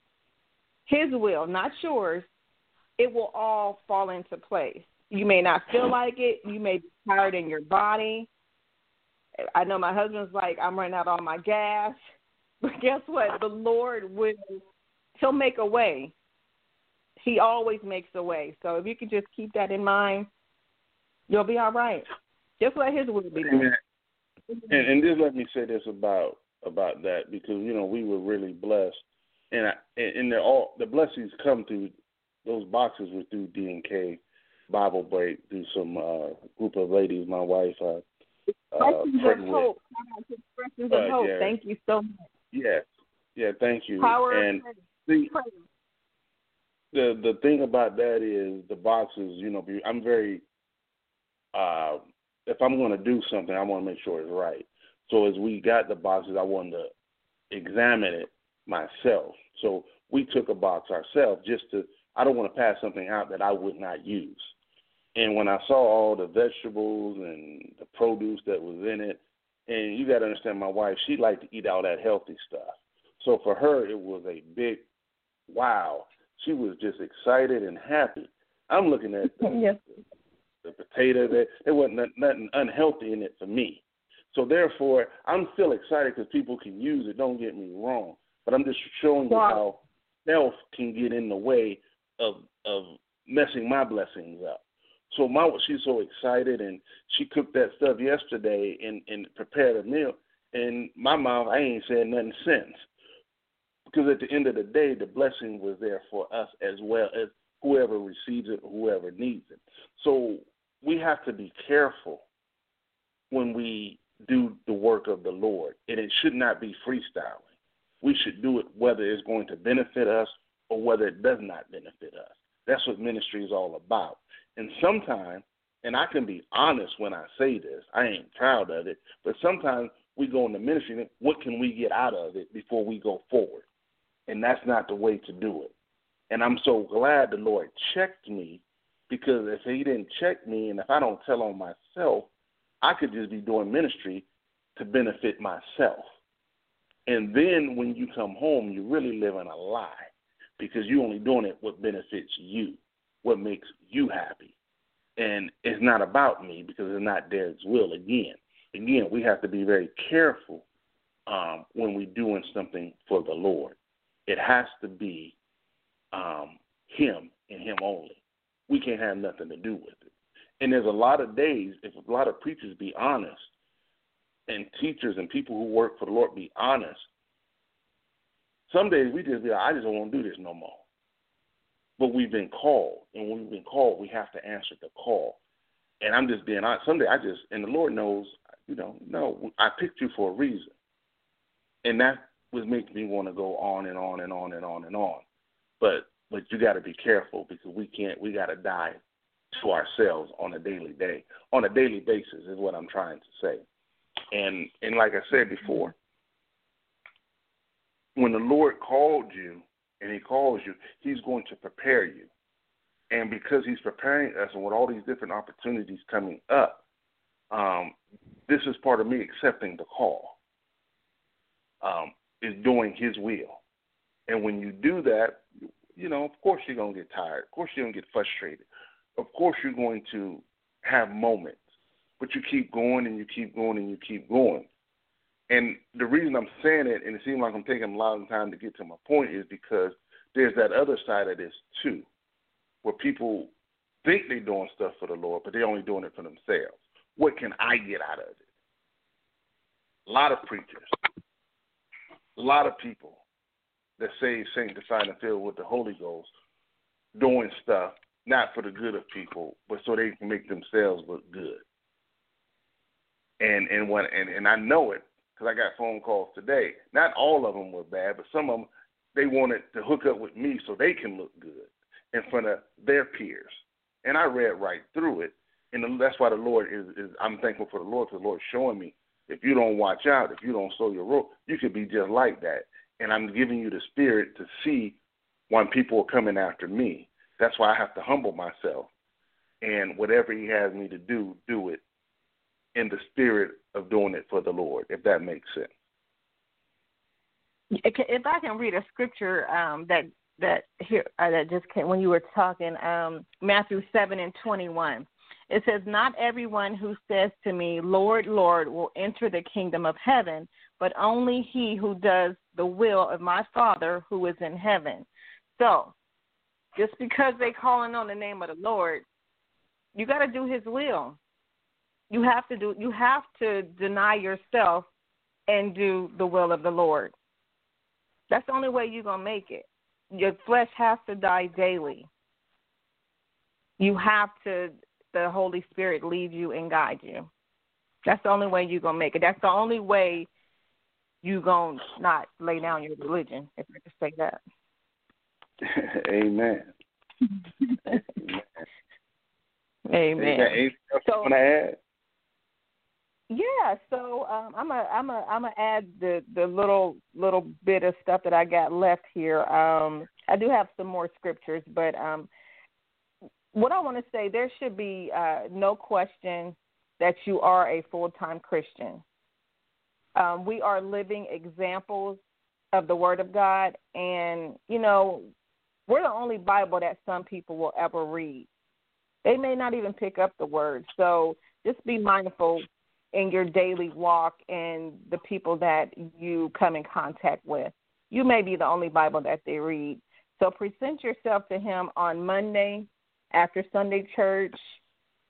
His will, not yours. It will all fall into place. You may not feel like it. You may be tired in your body. I know my husband's like, I'm running out all my gas. But guess what? The Lord he'll make a way. He always makes a way. So if you can just keep that in mind, you'll be all right. Just let his will be done. And just let me say this about that, because, you know, we were really blessed. And the blessings come through, those boxes were through D&K Bible Break, through some group of ladies, my wife. Expressions of hope. Expressions of hope. Yeah. Thank you so much. Yes. Yeah, thank you. Power and the thing about that is the boxes, you know, I'm very, if I'm going to do something, I want to make sure it's right. So as we got the boxes, I wanted to examine it myself. So we took a box ourselves I don't want to pass something out that I would not use. And when I saw all the vegetables and the produce that was in it, and you got to understand, my wife, she liked to eat all that healthy stuff. So for her, it was a big wow. She was just excited and happy. I'm looking at the potato. There wasn't nothing unhealthy in it for me. So therefore, I'm still excited because people can use it. Don't get me wrong. But I'm just showing you how self can get in the way of messing my blessings up. So she's so excited, and she cooked that stuff yesterday and prepared a meal. And my mom, I ain't said nothing since. Because at the end of the day, the blessing was there for us as well as whoever receives it or whoever needs it. So we have to be careful when we do the work of the Lord. And it should not be freestyling. We should do it whether it's going to benefit us or whether it does not benefit us. That's what ministry is all about. And sometimes, and I can be honest when I say this, I ain't proud of it, but sometimes we go into ministry and what can we get out of it before we go forward? And that's not the way to do it. And I'm so glad the Lord checked me, because if he didn't check me and if I don't tell on myself, I could just be doing ministry to benefit myself. And then when you come home, you're really living a lie, because you're only doing it what benefits you, what makes you happy. And it's not about me, because it's not Derek's will. Again, we have to be very careful when we're doing something for the Lord. It has to be him and him only. We can't have nothing to do with it. And there's a lot of days, if a lot of preachers be honest, and teachers and people who work for the Lord be honest, some days we just be like, I just don't want to do this no more. But we've been called, and when we've been called, we have to answer the call. And I'm just being honest. Someday and the Lord knows, no, I picked you for a reason. And that was making me want to go on and on and on and on and on. But you got to be careful, because we got to die to ourselves on a daily basis is what I'm trying to say. And like I said before, when the Lord called you and he calls you, he's going to prepare you. And because he's preparing us, and with all these different opportunities coming up, this is part of me accepting the call, is doing his will. And when you do that, of course you're going to get tired. Of course you're going to get frustrated. Of course you're going to have moments. But you keep going and you keep going and you keep going. And the reason I'm saying it, and it seems like I'm taking a lot of time to get to my point, is because there's that other side of this too, where people think they're doing stuff for the Lord, but they're only doing it for themselves. What can I get out of it? A lot of preachers, a lot of people that say sanctified and filled with the Holy Ghost doing stuff not for the good of people, but so they can make themselves look good. And I know it, because I got phone calls today. Not all of them were bad, but some of them, they wanted to hook up with me so they can look good in front of their peers. And I read right through it. And that's why the Lord is I'm thankful for the Lord, because the Lord's showing me, if you don't watch out, if you don't sow your rope, you could be just like that. And I'm giving you the spirit to see when people are coming after me. That's why I have to humble myself. And whatever he has me to do it in the spirit of doing it for the Lord, if that makes sense. If I can read a scripture that just came when you were talking, Matthew 7:21. It says, "Not everyone who says to me, 'Lord, Lord,' will enter the kingdom of heaven, but only he who does the will of my Father who is in heaven." So, just because they calling on the name of the Lord, you got to do his will. You have to deny yourself and do the will of the Lord. That's the only way you're going to make it. Your flesh has to die daily. You have to, the Holy Spirit lead you and guide you. That's the only way you're going to make it. That's the only way you're going to not lay down your religion, if I could say that. Amen. Amen. Anything else you want to add? Yeah, so I'm a add the little bit of stuff that I got left here. I do have some more scriptures, but what I want to say, there should be no question that you are a full-time Christian. We are living examples of the Word of God, and we're the only Bible that some people will ever read. They may not even pick up the word, so just be mindful in your daily walk and the people that you come in contact with. You may be the only Bible that they read. So present yourself to him on Monday after Sunday church,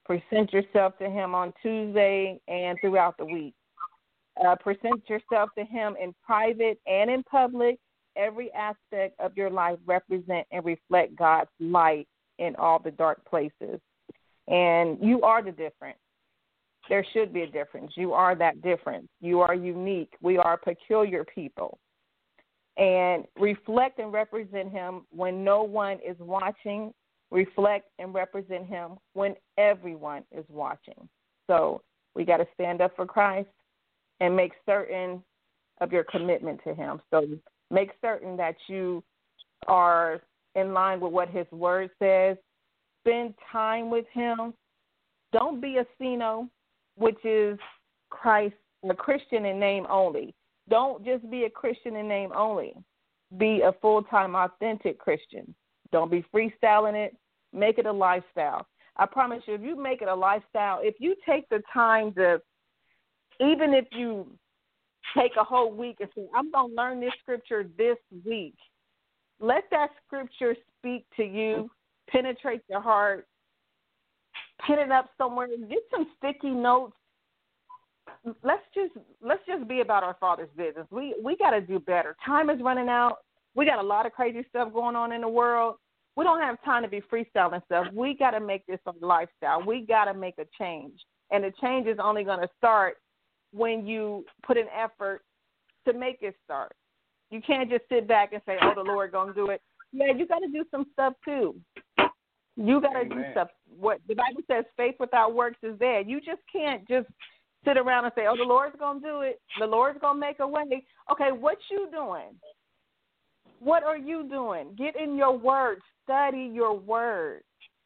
Present yourself to him on Tuesday and throughout the week. Present yourself to him in private and in public. Every aspect of your life represent and reflect God's light in all the dark places. And you are the difference. There should be a difference. You are that difference. You are unique. We are peculiar people. And reflect and represent him when no one is watching. Reflect and represent him when everyone is watching. So we got to stand up for Christ and make certain of your commitment to him. So make certain that you are in line with what his word says. Spend time with him. Don't be a Cino, which is Christ, a Christian in name only. Don't just be a Christian in name only. Be a full-time, authentic Christian. Don't be freestyling it. Make it a lifestyle. I promise you, if you make it a lifestyle, if you take the time to, even if you take a whole week and say, I'm going to learn this scripture this week, let that scripture speak to you, penetrate your heart, pin it up somewhere, get some sticky notes. Let's just be about our Father's business. We got to do better. Time is running out. We got a lot of crazy stuff going on in the world. We don't have time to be freestyling stuff. We got to make this a lifestyle. We got to make a change. And the change is only going to start when you put an effort to make it start. You can't just sit back and say, oh, the Lord going to do it. Yeah, you got to do some stuff too. You got to do stuff. What the Bible says, faith without works is dead. You just can't just sit around and say, oh, the Lord's going to do it. The Lord's going to make a way. Okay, what you doing? What are you doing? Get in your word. Study your word.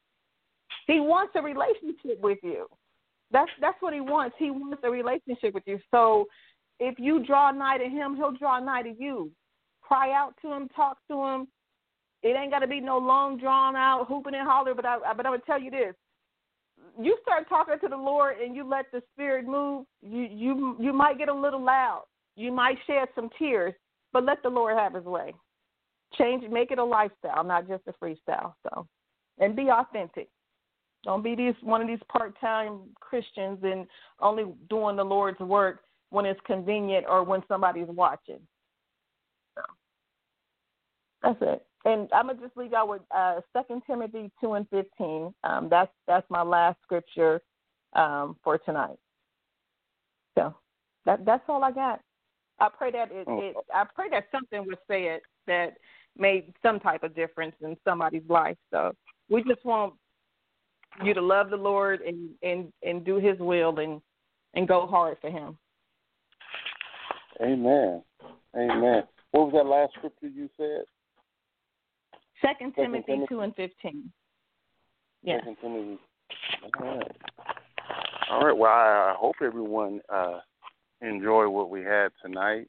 He wants a relationship with you. That's what he wants. He wants a relationship with you. So if you draw nigh to him, he'll draw nigh to you. Cry out to him. Talk to him. It ain't got to be no long, drawn-out hooping and holler, but I'm going to tell you this. You start talking to the Lord and you let the Spirit move, you might get a little loud. You might shed some tears, but let the Lord have his way. Make it a lifestyle, not just a freestyle. So, and be authentic. Don't be one of these part-time Christians and only doing the Lord's work when it's convenient or when somebody's watching. So, that's it. And I'm going to just leave y'all with 2 Timothy 2:15. That's my last scripture for tonight. So that's all I got. I pray that I pray that something was said that made some type of difference in somebody's life. So we just want you to love the Lord and do his will and go hard for him. Amen. Amen. What was that last scripture you said? 2 Timothy 2:15. Yes. 2 Timothy. All right. Well, I hope everyone enjoyed what we had tonight.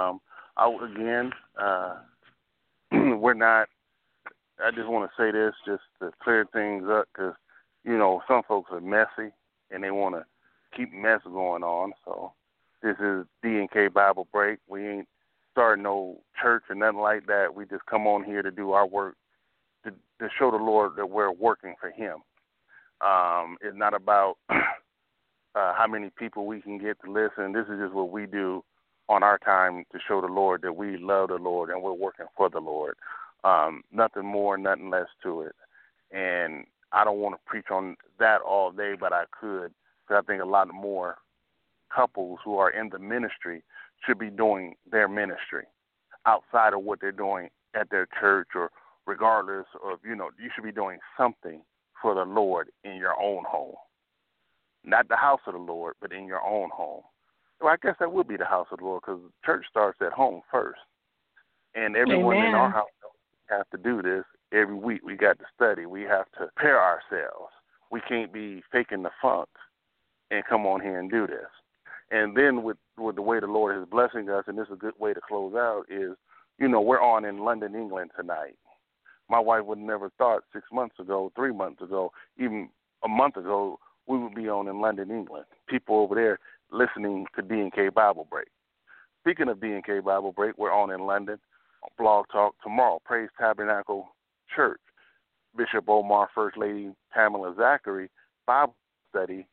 We're not. I just want to say this just to clear things up because, some folks are messy and they want to keep mess going on. So this is D&K Bible Break. We ain't starting no church or nothing like that. We just come on here to do our work to show the Lord that we're working for him. It's not about how many people we can get to listen. This is just what we do on our time to show the Lord that we love the Lord and we're working for the Lord. Nothing more, nothing less to it. And I don't want to preach on that all day, but I could, because I think a lot more couples who are in the ministry should be doing their ministry outside of what they're doing at their church, or regardless of, you should be doing something for the Lord in your own home. Not the house of the Lord, but in your own home. Well, I guess that would be the house of the Lord, because church starts at home first. And everyone in our house has to do this every week. We got to study. We have to prepare ourselves. We can't be faking the funk and come on here and do this. And then with the way the Lord is blessing us, and this is a good way to close out, is, we're on in London, England tonight. My wife would have never thought 6 months ago, 3 months ago, even a month ago, we would be on in London, England. People over there listening to D&K Bible Break. Speaking of D&K Bible Break, we're on in London on Blog Talk tomorrow. Praise Tabernacle Church. Bishop Omar, First Lady Pamela Zachary, Bible Study,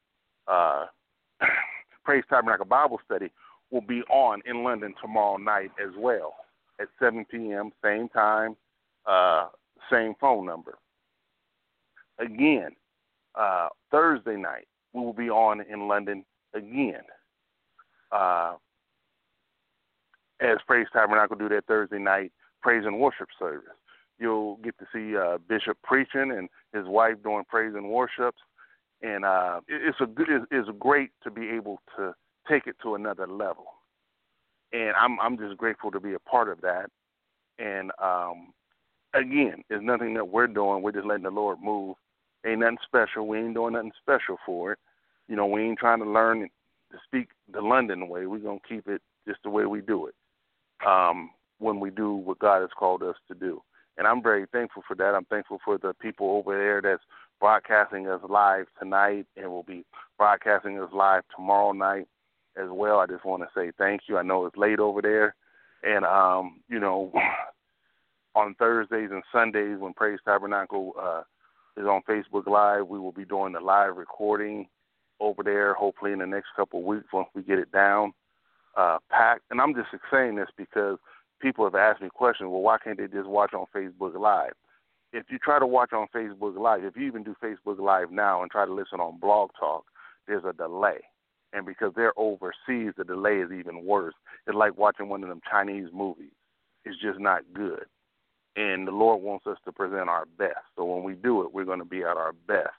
Praise Tabernacle Bible Study, will be on in London tomorrow night as well at 7 p.m., same time, same phone number. Again, Thursday night, we will be on in London again. As Praise Tabernacle do their Thursday night praise and worship service. You'll get to see Bishop preaching and his wife doing praise and worships. And it's great to be able to take it to another level. And I'm just grateful to be a part of that. And again, it's nothing that we're doing. We're just letting the Lord move. Ain't nothing special. We ain't doing nothing special for it. You know, we ain't trying to learn to speak the London way. We're going to keep it just the way we do it when we do what God has called us to do. And I'm very thankful for that. I'm thankful for the people over there that's broadcasting us live tonight and will be broadcasting us live tomorrow night as well. I just want to say thank you. I know it's late over there. And, you know, on Thursdays and Sundays when Praise Tabernacle is on Facebook Live, we will be doing the live recording over there, hopefully in the next couple of weeks once we get it down packed. And I'm just saying this because people have asked me questions, well, why can't they just watch on Facebook Live? If you try to watch on Facebook Live, if you even do Facebook Live now and try to listen on Blog Talk, there's a delay. And because they're overseas, the delay is even worse. It's like watching one of them Chinese movies. It's just not good. And the Lord wants us to present our best. So when we do it, we're going to be at our best.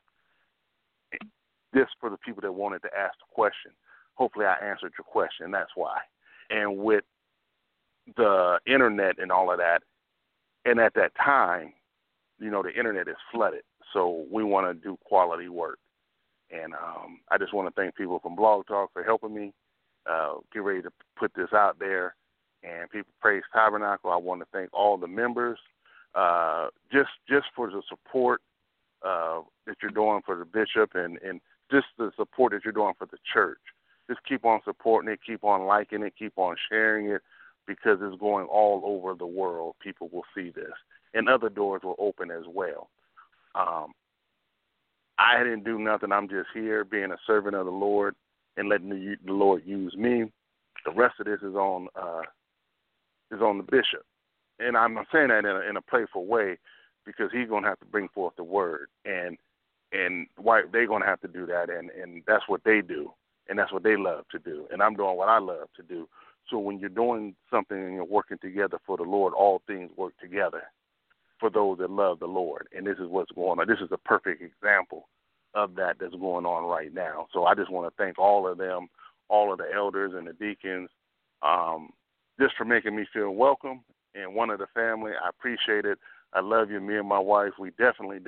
This for the people that wanted to ask the question. Hopefully I answered your question. That's why. And with the internet and all of that, and at that time, you know, the internet is flooded. So we want to do quality work. And I just want to thank people from Blog Talk for helping me get ready to put this out there. And people Praise Tabernacle, I want to thank all the members just for the support that you're doing for the bishop and just the support that you're doing for the church. Just keep on supporting it, keep on liking it, keep on sharing it, because it's going all over the world. People will see this. And other doors will open as well. I didn't do nothing. I'm just here being a servant of the Lord and letting the Lord use me. The rest of this is on the bishop. And I'm saying that in a playful way because he's going to have to bring forth the word. And why they're going to have to do that. And that's what they do. And that's what they love to do. And I'm doing what I love to do. So when you're doing something and you're working together for the Lord, all things work together for those that love the Lord. And this is what's going on. This is a perfect example of that that's going on right now. So I just want to thank all of them, all of the elders and the deacons, just for making me feel welcome and one of the family. I appreciate it. I love you. Me and my wife, we definitely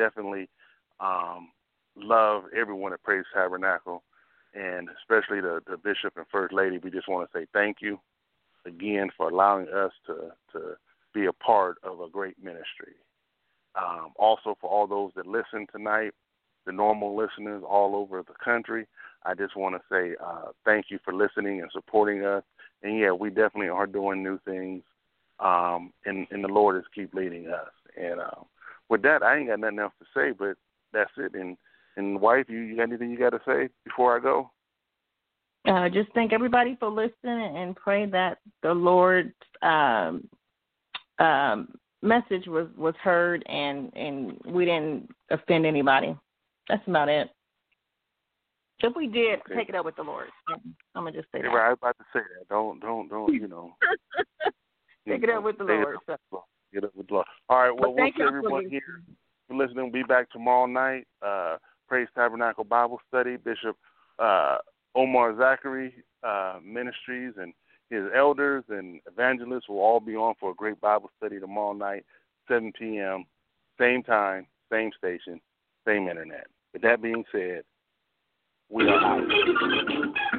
love everyone at Praise Tabernacle, and especially the bishop and first lady. We just want to say thank you again for allowing us to be a part of a great ministry. Also, for all those that listen tonight, the normal listeners all over the country, I just want to say thank you for listening and supporting us. And, yeah, we definitely are doing new things, and the Lord is keep leading us. And with that, I ain't got nothing else to say, but that's it. And wife, you got anything you got to say before I go? Just thank everybody for listening and pray that the Lord's message was heard and we didn't offend anybody. That's about it. If we did, okay, take it up with the Lord. I'm going to just say that. Right, I was about to say that. Don't, you know. Take it up with the Lord. Get up with the Lord. All right, well, we'll see everyone here for listening. We'll be back tomorrow night. Praise Tabernacle Bible Study. Bishop Omar Zachary Ministries and his elders and evangelists will all be on for a great Bible study tomorrow night, 7 p.m., same time, same station, same internet. With that being said, we are out.